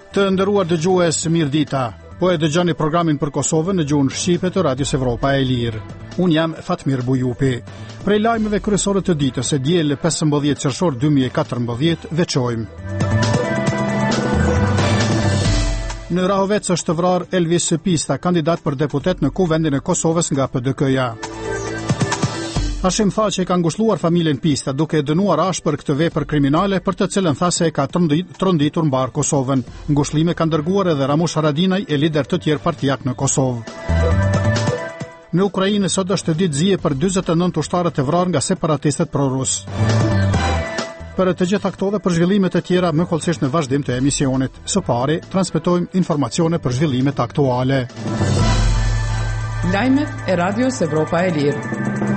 Të nderuar dëgjues, mirëdita. Po e dëgjoni programin për Kosovën në gjuhën shqipe të Radios Evropa e Lirë. Unë jam Fatmir Bujupi. Prej lajmeve kryesore të ditës e diel 15 qershor 2014 veçojmë. Në Rahovec është vrarë Elvis Pista, kandidat për deputet në Kuvendin e Kosovës nga PDK-ja. Hashim tha që ka ngushëlluar familjen Pista duke dënuar ashpër këtë vepër kriminale për të cilën tha se e ka tronditur mbar Kosovën. Ngushëllime kanë dërguar edhe Ramush Haradinaj e lider të tjerë partijak në Kosovë. Në Ukrainë sot është ditë zije për 49 ushtarët e vrarë nga separatistët prorus. Për të gjitha këto dhe për zhvillimet e tjera më kollësisht në vazhdim të emisionit. Së pari, transmetojmë informacione për zhvillimet aktuale. Lajmet e Radios Evropa e Lirë.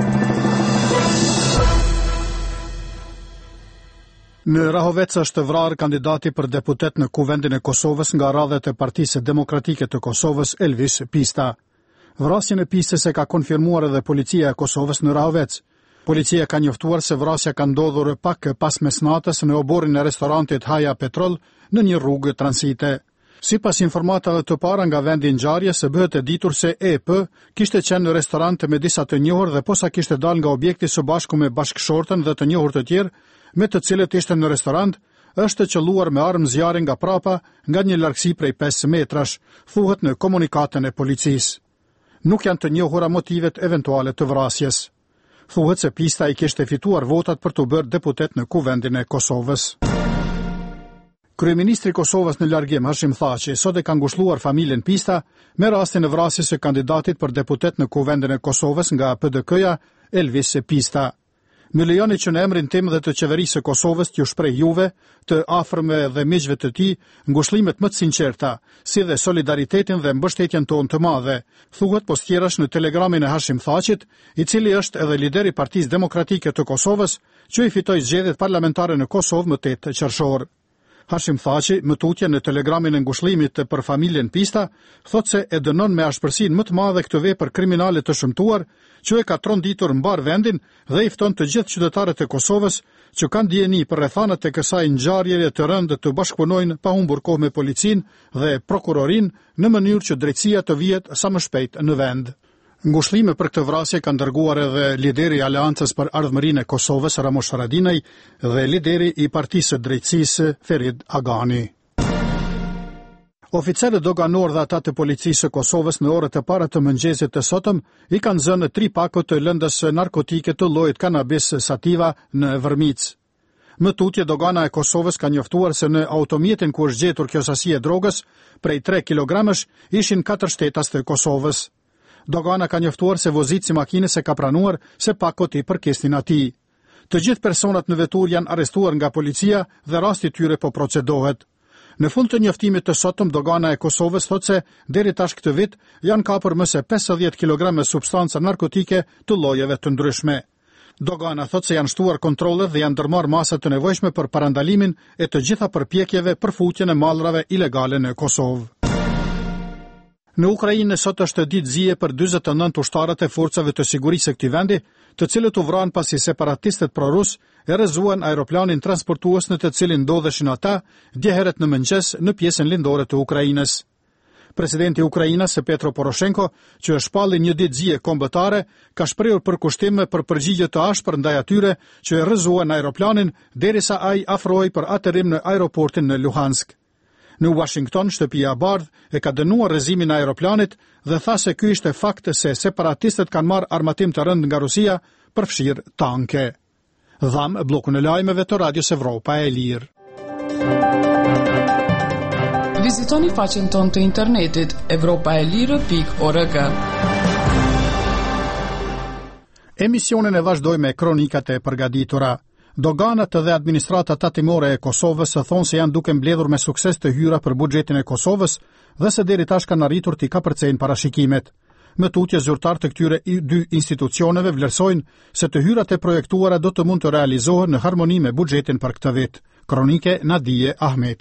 Në Rahovec është vrarë kandidati për deputet në Kuvendin e Kosovës nga radhët e Partisë Demokratike të Kosovës, Elvis Pista. Vrasjen e Pistës e ka konfirmuar edhe policia e Kosovës në Rahovec. Policia ka njoftuar se vrasja ka ndodhur pak pas mesnatës në oborin e restorantit Haja Petrol në një rrugë transite. Sipas informatave të para nga vendi i ngjarjes, bëhet e ditur se EP kishte qenë në restorant me disa të njohur dhe posa kishte dalë nga objekti së bashku me bashkëshortën dhe të njohur të tjerë, me të cilët ishte në restorant, është qelluar me armë zjarri nga prapa nga një largësi prej 5 metrash, thuhet në komunikatën e policisë. Nuk janë të njohura motivet eventuale të vrasjes. Thuhet se Pista i kishte fituar votat për të bërë deputet në Kuvendin e Kosovës. Kryeministri i Kosovës në largim Hashim Thaçi sot e ka ngushëlluar familjen Pista me rastin e vrasjes së kandidatit për deputet në Kuvendin e Kosovës nga PDK-ja, Elvis Pista. Më lejoni që në emrin tim dhe të qeverisë së Kosovës t'ju shpreh juve, të afërme dhe miqve të tij, ngushëllimet më të sinqerta, si dhe solidaritetin dhe mbështetjen tonë të madhe, thuhet postjerash në telegramin e Hashim Thaçit, i cili është edhe lideri i Partisë Demokratike të Kosovës, që i fitoi zgjedhjet parlamentare në Kosovë më 8 qershor. Hashim Thaçi, më tutje në telegramin e ngushëllimit për familjen Pista, thot se e dënon me ashpërsinë më të madhe këtë vepër kriminale të shëmtuar, që e ka tronditur mbar vendin dhe i fton të gjithë qytetarët e Kosovës që kanë dijeni për rrethanat e kësaj ngjarjeje të rëndë të bashkëpunojnë pa humbur kohë me policinë dhe prokurorinë në mënyrë që drejtësia të vihet sa më shpejt në vend. Ngushëllime për këtë vrasje kanë dërguar edhe lideri i Aleancës për Ardhmërinë e Kosovës, Ramush Haradinaj, dhe lideri i Partisë së Drejtësisë, Ferid Agani. Oficerët doganor dhe ata të policisë së Kosovës në orët e para të mëngjesit të sotëm i kanë zënë 3 pako të lëndës narkotike të llojit cannabis sativa në Vërmic. Më tutje dogana e Kosovës ka njoftuar se në automjetin ku është gjetur kjo sasi e drogës, prej 3 kilogramësh, ishin 4 shtetas të Kosovës. Dogana ka njoftuar se vozitësi makinës e ka pranuar se pakot i përkesnin atij. Të gjithë personat në vetur janë arrestuar nga policia dhe rasti i tyre po procedohet. Në fund të njoftimit të sotëm, dogana e Kosovës thot se deri tash këtë vit janë kapur më se 50 kg substanca narkotike të llojeve të ndryshme. Dogana thot se janë shtuar kontrollet dhe janë ndërmarrë masa të nevojshme për parandalimin e të gjitha përpjekjeve për futjen e mallrave ilegale në Kosovë. Në Ukrainë sot është ditë zije për 49 ushtarët e forcave të sigurisë së këtij vendi, të cilët u vranë pasi separatistët prorus e rrezuan aeroplanin transportues në të cilin ndodheshin ata dje herët në mëngjes në pjesën lindore të Ukrainës. Presidenti i Ukrainës, Petro Poroshenko, që e shpalli një ditë zije kombëtare, ka shprehur përkushtime për përgjigje të ashpër ndaj atyre që e rrezuan aeroplanin derisa ai afrohej për aterrim në aeroportin në Luhansk. Në Washington, shtëpia e bardhë e ka dënuar rrezimin e aeroplanit dhe tha se ky ishte fakt se separatistët kanë marrë armatim të rënd nga Rusia, përfshirë tanke. Dham bllokun e lajmeve të Radios Evropa e Lirë. Vizitoni faqen tonë të internetit europaelire.org. Emisionin e vazhdojmë me kronikat e përgatitura. Doganat dhe administrata tatimore e Kosovës thonë se janë duke mbledhur me sukses të hyra për buxhetin e Kosovës dhe se deri tash kanë arritur t'i kapërcejnë parashikimet. Më tutje zyrtar të këtyre 2 institucioneve vlerësojnë se të hyrat e projektuara do të mund të realizohen në harmoni me buxhetin për këtë vit. Kronike Nadije Ahmetit.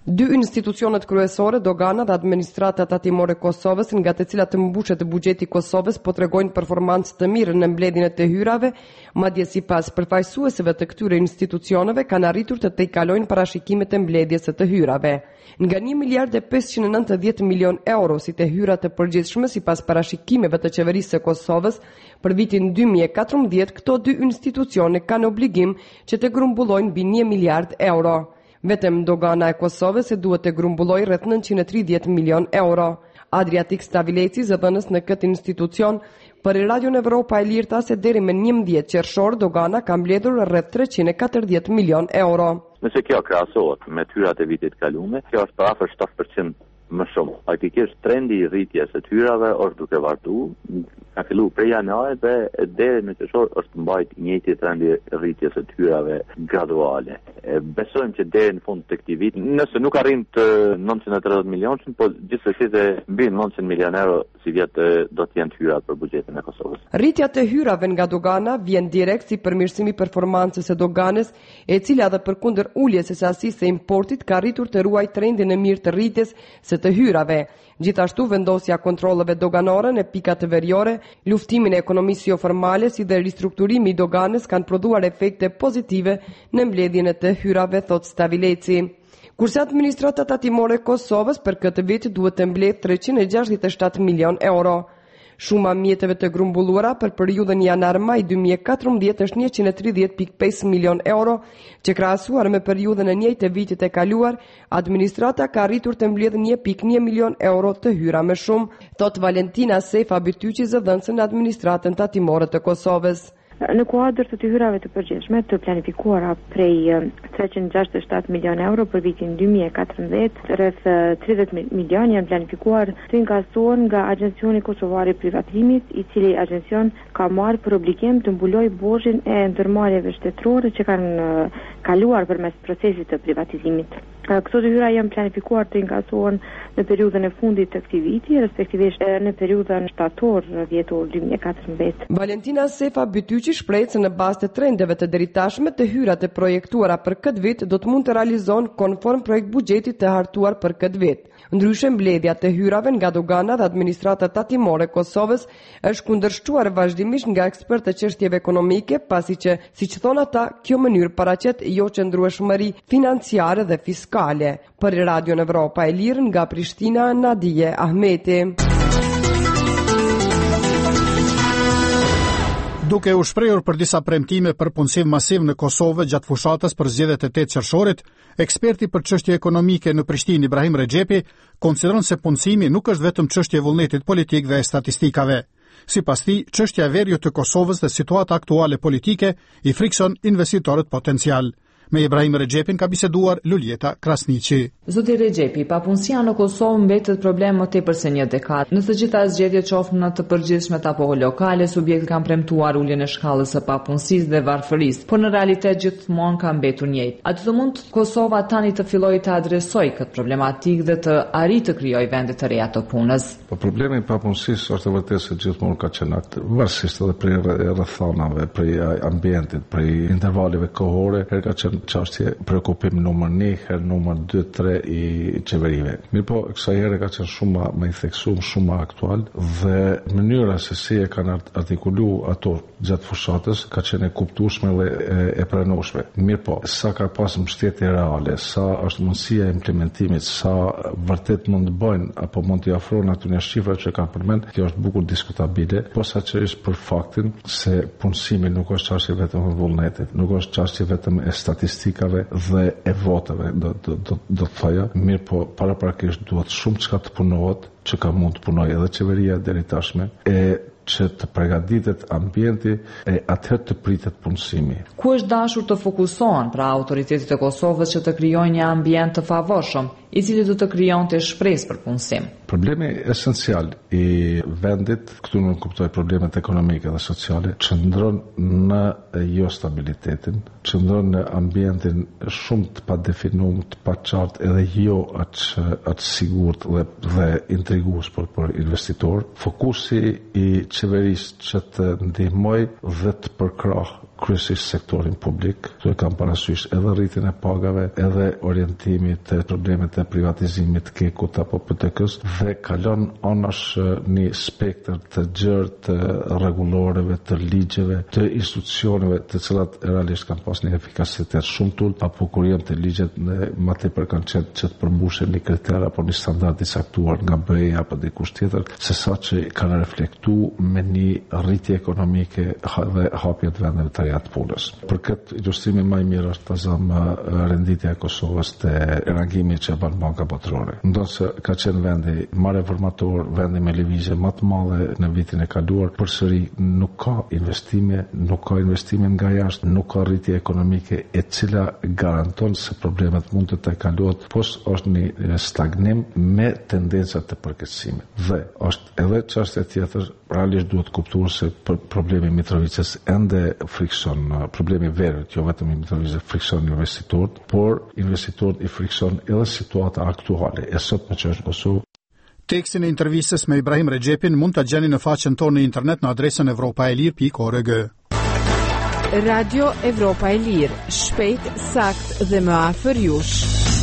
Dy institucionet kryesore, dogana dhe administrata tatimore Kosovës, nga të cilat të mbushet buxheti i Kosovës, po tregojnë performancë të mirë në mbledhjen e të hyrave, madje sipas përfaqësuesve të këtyre institucioneve kanë arritur të tejkalojnë parashikimet e mbledhjes së të hyrave. Nga 1 miliard e 590 milion euro si të hyra të përgjithshme sipas parashikimeve të qeverisë së Kosovës për vitin 2014, këto dy institucione kanë obligim që të grumbullojnë mbi 1 miliard euro. Vetëm dogana e Kosovës e duhet të grumbullojë rreth 930 milion euro. Adriatik Stavileci, zëdhënës në këtë institucion, për Radion Evropa e Lirë tha se deri më 11 qershor dogana ka mbledhur rreth 340 milion euro. Nëse kjo krahasohet me hyrat e vitit kaluar, kjo është për afër 7% më shumë. Faktikisht trendi i rritjes së hyrave është duke vazhduar, ka filluar prej janarit dhe deri në qershor është mbajtur i njëjti trendi i rritjes së hyrave graduale. Besojmë që deri në fund të këtij viti, nëse nuk arrin të 930 milionë, po gjithsesi të mbi 900 milion euro si vjet do të jenë hyrat për buxhetin e Kosovës. Rritja të hyrave nga dogana vjen direkt si përmirësim i performancës së doganës, e cila edhe përkundër uljes së sasisë së importit ka arritur të ruajë trendin e mirë të rritjes së të hyrave. Gjithashtu vendosja kontrolleve doganore në pikat veriore, luftimin e ekonomisë jo formale si dhe ristrukturimi i doganës kanë prodhuar efekte pozitive në mbledhjen e të hyrave, thot Stavileci. Kurse administrata tatimore e Kosovës për këtë vit duhet të mbledh 367 milion euro. Shuma mjeteve të grumbulluara për periudhën janar-maj 2014 është 130.5 milion euro, që krahasuar me periudhën e njëjtë të vitit e kaluar, administrata ka arritur të mbledhë 1.1 milion euro të hyra më shumë, thot Valentina Sefa Bytyqi, zëdhënëse në administratën tatimore të Kosovës. Në kuadër të hyrave të përgjithshme të planifikuara prej 367 milion euro për vitin 2014, rreth 30 milion janë planifikuar të inkasohen nga Agjencioni Kosovar i Privatizimit, i cili agjencion ka marrë për obligim të mbulojë borxhin e ndërmarrjeve shtetërore që kanë kaluar përmes procesit të privatizimit. Këto të hyra janë planifikuar të inkasohen në periudhën e fundit të këtij viti, respektivisht në periudhën shtator-dhjetor 2014. Valentina Sefa Bytyqi shpreh se në bazë të trendeve të deritashme të hyrat e projektuara për këtë vit do të mund të realizohen konform projekt buxhetit të hartuar për këtë vit. Ndryshe, mbledhja të hyrave nga dogana dhe administrata tatimore e Kosovës është kundërshtuar vazhdimisht nga ekspertë të çështjeve ekonomike, pasi që, siç thon ata, kjo mënyrë paraqet jo qëndrueshmëri financiare dhe fiskale. Për Radion Evropa e Lirë nga Prishtina, Nadije Ahmeti. Duke u shprehur për disa premtime për punësim masiv në Kosovë gjatë fushatës për zgjedhjet e 8 qershorit, eksperti për çështje ekonomike në Prishtinë Ibrahim Rexhepi konsideron se punësimi nuk është vetëm çështje vullnetit politik dhe statistikave. Sipas tij, çështja e veriut të Kosovës dhe situata aktuale politike i frikson investitorët potencial. Me Ibrahim Rexhepin ka biseduar Luljeta Krasniqi. Zoti Rexhepi, papunësia në Kosovë mbetet problem më tepër se një dekadë. Në të gjitha zgjedhjet, qoftë në të përgjithshmet apo lokale, subjektet kanë premtuar uljen e shkallës së papunësisë dhe varfërisë, por në realitet gjithmonë ka mbetur njëjtë. A do të mund Kosova tani të fillojë të adresojë këtë problematikë dhe të arrijë të krijojë vende të reja të punës? Po problemi i papunësisë është vërtet se gjithmonë ka qenë atë, varësisht edhe prej rrethonave, prej ambientit, prej intervaleve kohore, ka qenë çështje preokupim numër 1, herë numër 2, 3 i qeverive. Mirëpo, kësaj here ka qenë shumë më i theksuar, shumë më aktual dhe mënyra se si e kanë artikuluar ato gjatë fushatës ka qenë e kuptueshme dhe e pranueshme. Mirëpo, sa ka pas mbështetje reale, sa është mundësia e implementimit, sa vërtet mund të bëjnë apo mund t'i afrojnë ato një shifra që kanë përmend, kjo është bukur diskutabile, posaçërisht për faktin se punësimi nuk është çështje vetëm e vullnetit, nuk është çështje vetëm e statistikave dhe e votave, do të thoja, mirë po paraprakisht duhet shumë çka të punohet, që ka mund të punojë edhe qeveria deri tashme, që të përgatitet ambienti e atëherë të pritet punësimi. Ku është dashur të fokusohen pra autoritetet e Kosovës që të krijojnë një ambient të favorshëm, i cili do të krijonte shpresë për punësim? Problemi esencial i vendit, këtu nuk kuptoj problemet ekonomike dhe sociale, qëndron në jo stabilitetin, qëndron në ambientin shumë të padefinuar, të paqartë edhe jo atë sigurt dhe intrigues për investitor. Fokusi i qeverisë që të ndihmoj dhe të përkrah kryesisht sektorin publik. Këtu e kam parasysh edhe rritjen e pagave, edhe orientimit të problemet e privatizimit të kekut apo PTK-s dhe kalon anash një spektër të gjerë të rregulloreve, të ligjeve, të institucioneve të cilat realisht kanë pas një efikasitet shumë të ulët, apo kur janë të ligjet më tepër kanë qenë që të përmbushin një kriter apo një standard i caktuar nga BE-ja apo dikush tjetër, se sa që kanë reflektuar me një rritje ekonomike dhe hapje të vendeve të reja të punës. Për këtë ilustrimi më i mirë është ta zëm renditja e Kosovës te reagimi që bën Banka Botërore. Ndonse ka qenë vendi më reformator, vendi me lëvizje më të madhe në vitin e kaluar, përsëri nuk ka investime nga jashtë, nuk ka rritje ekonomike e cila garanton se problemet mund të kalohet, po është një stagnim me tendenca të përkeqësimit. Dhe është edhe çështje tjetër, realisht duhet kuptuar se problemi i Mitrovicës ende frikson, problemi verët, jo vetëm i Mitrovicës frikson investitorët, por investitorët i frikson edhe situata aktuale e sotme që është në Kosovë. Tekstin e intervistës me Ibrahim Regjepin mund ta gjeni në faqen tonë në internet në adresën evropaelir.org. Radio Evropa e Lirë, shpejt, sakt dhe më afër jush.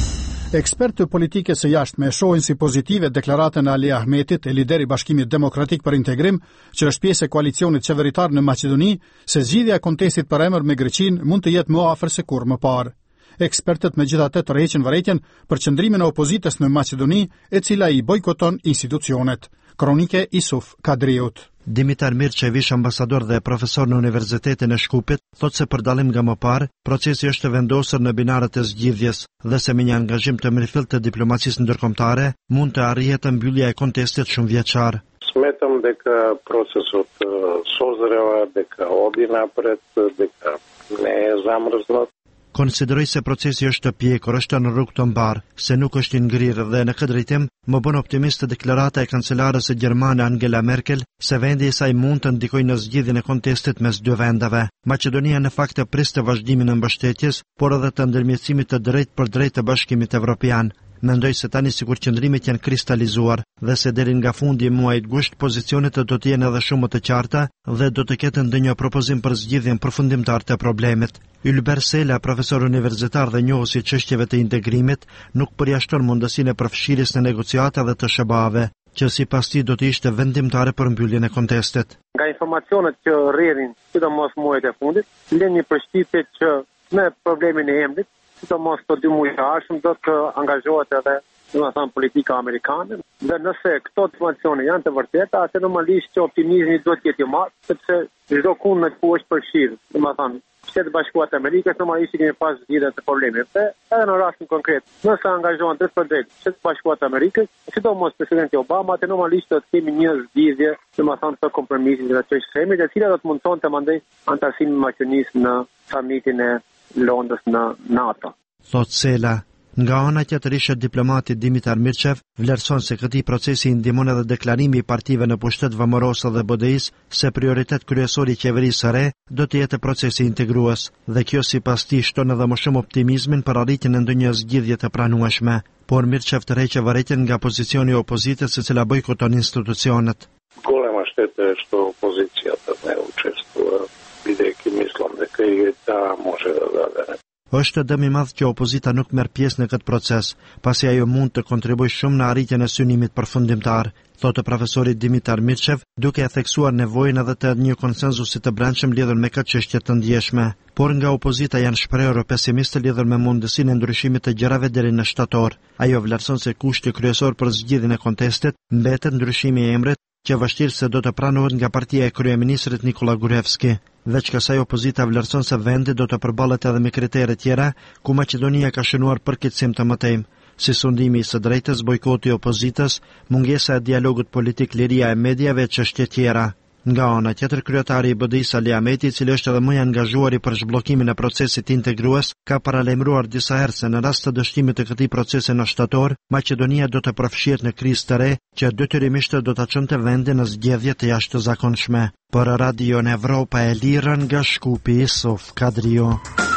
Ekspertë politike së jashtme shohin si pozitive deklaratën e Ali Ahmetit, e lideri i Bashkimit Demokratik për Integrim, që është pjesë e koalicionit qeveritar në Maqedoni, se zgjidhja e kontestit për emër me Greqinë mund të jetë më afër se kur më parë. Ekspertët megjithatë tërheqin vërejtjen për qëndrimin e opozitës në Maqedoni, e cila i bojkoton institucionet. Kronike Isuf Kadriut. Dimitar Mirçević, ambasador dhe profesor në Universitetin e Shkupit, thot se për dallim nga më parë, procesi është vendosur në binarët e zgjidhjes dhe se me një angazhim të mirëfillt të diplomacisë ndërkombëtare mund të arrihet mbyllja e kontestit shumë vjeçar. Smetëm дека процесот созрела, дека оди напред, дека не е замрзнат. Konsideroj se procesi është të pjekur, është në rrugë të mbarë, se nuk është i ngrirë dhe në këtë drejtim më bën optimist deklarata e kancelarës së gjermane Angela Merkel se vendi i saj mund të ndikojë në zgjidhjen e kontestit mes dy vendeve. Maqedonia në fakt priste vazhdimin e mbështetjes, por edhe të ndërmjetësimit të drejtë për drejtë të Bashkimit Evropian. Mendoj se tani sikur qëndrimet janë kristalizuar dhe se deri nga fundi i muajit gusht pozicionet do të jenë edhe shumë të qarta dhe do të ketë ndonjë propozim për zgjidhjen përfundimtar të problemit. Ylber Sela, profesor universitar dhe njohës i çështjeve të integrimit, nuk përjashton mundësinë e përfshirjes në negociata dhe të SBA-ve, që sipas tij do të ishte vendimtare për mbylljen e kontestit. Nga informacionet që rrjedhin, sidomos muajt e fundit, lënë një përshtypje që në problemin e emrit, sidomos të 2 muaj të ardhshëm do të angazhohet edhe politika amerikane. Dhe nëse këto informacione janë të vërteta, atë normalisht që optimizmi duhet të jetë i madh, sepse çdo kund në ku është përfshirë. Shtetet Bashkuara të Amerikës normalisht kemi pas zgjidhjen e problemit. Dhe edhe në rastin konkret, nëse angazhohen drejt për drejt Shtetet Bashkuara të Amerikës, sidomos presidenti Obama, atë normalisht do të kemi një zgjidhje, të kompromisit dhe të shemit, e cila do të mundtonte mandej antarësimin e Maqedonisë në samitin e Londrës në NATO. Thot Sela. Nga ana tjetërisht, diplomati Dimitar Mirçev vlerëson se këtij procesi ndihmon edhe deklarimi i partive në pushtet Vamorosa dhe BDI-s se prioritet kryesor i qeverisë së re do të jetë procesi integrues, dhe kjo sipas tij shton edhe më shumë optimizmin për arritjen e ndonjë zgjidhje të pranueshme. Por Mirçev tërheqë vërejtjen nga pozicioni i opozitës, e cila bojkoton institucionet. Голема штета е што опозицијата не учествува, бидејќи мислам дека и таа може да даде. Është dëm i madh që opozita nuk merr pjesë në këtë proces, pasi ajo mund të kontribuojë shumë në arritjen e synimit përfundimtar, thotë profesori Dimitar Mirçev, duke e theksuar nevojën edhe të një konsenzusi të brendshëm lidhur me këtë çështje të ndjeshme. Por nga opozita janë shprehur pesimiste lidhur me mundësinë e ndryshimit të gjërave deri në shtator. Ajo vlerëson se kushti kryesor për zgjidhjen e kontestit mbetet ndryshimi i emrit, që vështirë se do të pranohet nga partia e kryeministrit Nikola Gruevski. Veç kësaj, opozita vlerëson se vendi do të përballet edhe me kritere tjera, ku Maqedonia ka shënuar përkeqësim të mëtejmë, si sundimi i së drejtës, bojkoti i opozitës, mungesa e dialogut politik, liria e mediave e çështje tjera. Nga ana tjetër, kryetari i BDI-s Ali Ahmeti, i cili është edhe më i angazhuar për zhbllokimin e procesit integrues, ka paralajmëruar disa herë se në rast të dështimit të këtij procesi në shtator, Maqedonia do të përfshihet në krizë të re, që detyrimisht do ta çonte vendin në zgjedhje të jashtëzakonshme. Për Radio Evropa e Lirë nga Shkupi, Isuf Kadriu.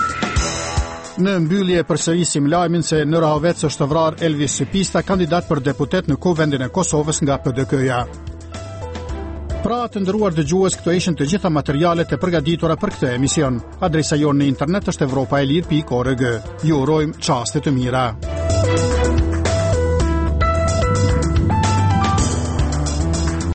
Në mbyllje përsërisim lajmin se në Rahovec është vrarë Elvis Pista, kandidat për deputet në Kuvendin e Kosovës nga PDK-ja. Pra të nderuar dëgjues, këto ishin të gjitha materialet e përgatitura për këtë emision. Adresa jonë në internet është europaelir.org. Ju urojmë çaste të mira.